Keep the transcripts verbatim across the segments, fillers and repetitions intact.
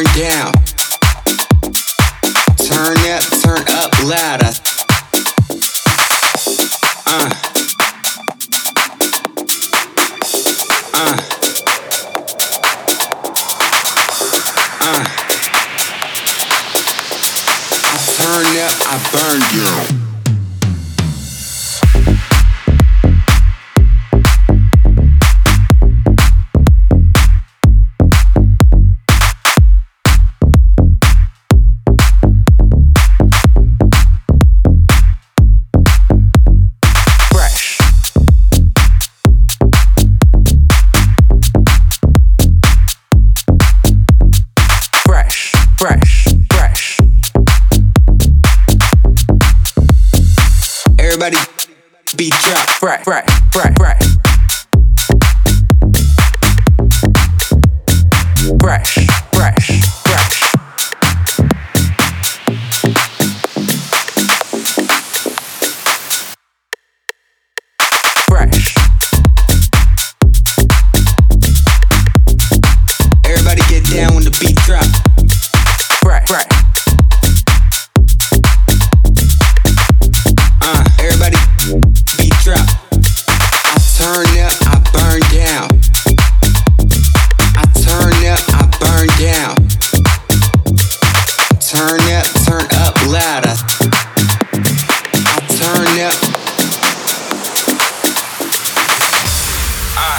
burn down. Turn up, turn up louder. Uh. Uh. Uh. I turn up, I burn down. Fresh, fresh. Everybody beat drop. Fresh, fresh, fresh, fresh. Fresh, fresh, fresh. Fresh. Everybody get down when the beat drop. Fresh, fresh. Uh, everybody beat drop. I turn up, I burn down. I turn up, I burn down. Turn up, turn up louder. I turn up. Uh,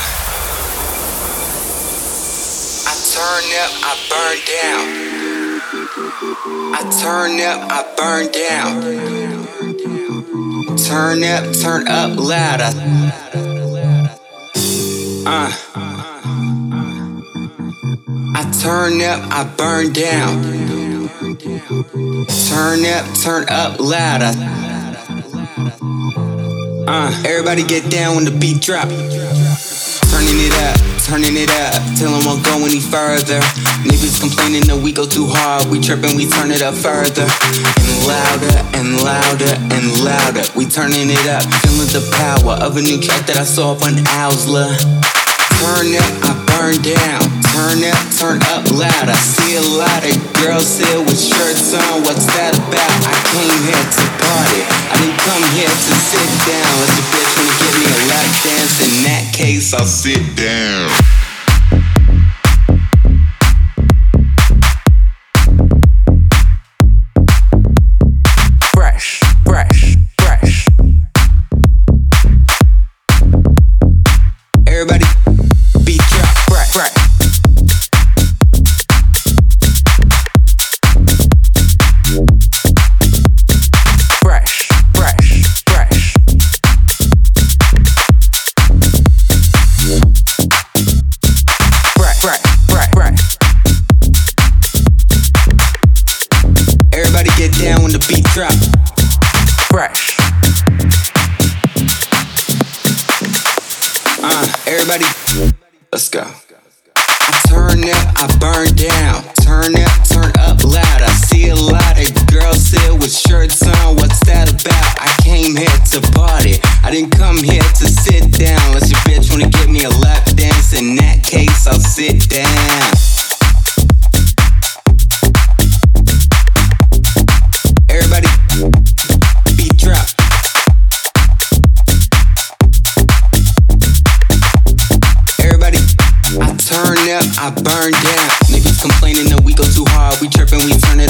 I turn up, I burn down. I turn up, I burn down. Turn up, turn up louder. Uh. I turn up, I burn down. Turn up, turn up louder. Uh. Everybody get down when the beat drop. Turning it up, turning it up, till I won't go any further. Niggas complaining that we go too hard, we trippin', we turn it up further. And louder, and louder, and louder, we turning it up. Feeling the power of a new track that I saw up on Owsla. Turn up, I burn down. Turn up, turn up loud. I see a lot of girls here with shirts on, what's that about? I came here to party, I didn't come here to sit down. Unless the bitch wanna give me a lap dance, in that case I'll sit down. Fresh, fresh, fresh. Everybody beat drop. Fresh, fresh. Fresh, fresh, fresh. Fresh, fresh, fresh, fresh. Everybody get down when the beat drop. Fresh. Uh, everybody, let's go. I turn up, I burn down. Turn up, turn up loud. I see a lot of girls here with shirts on, what's that about? I came here to party, I didn't come here to sit down. Unless your bitch wanna give me a lap dance, in that case I'll sit down. Everybody beat drop. Everybody, I turn up, I burn down. Niggas complaining that we go too hard, we trippin', we turn